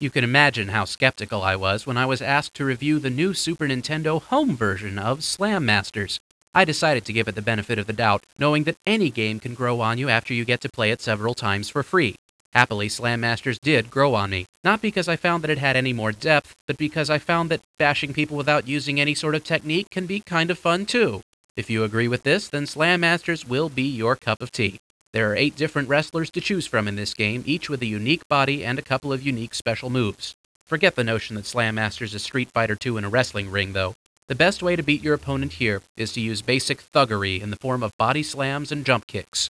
You can imagine how skeptical I was when I was asked to review the new Super Nintendo home version of Slam Masters. I decided to give it the benefit of the doubt, knowing that any game can grow on you after you get to play it several times for free. Happily, Slam Masters did grow on me, not because I found that it had any more depth, but because I found that bashing people without using any sort of technique can be kind of fun too. If you agree with this, then Slam Masters will be your cup of tea. There are 8 different wrestlers to choose from in this game, each with a unique body and a couple of unique special moves. Forget the notion that Slam Masters is Street Fighter 2 in a wrestling ring, though. The best way to beat your opponent here is to use basic thuggery in the form of body slams and jump kicks.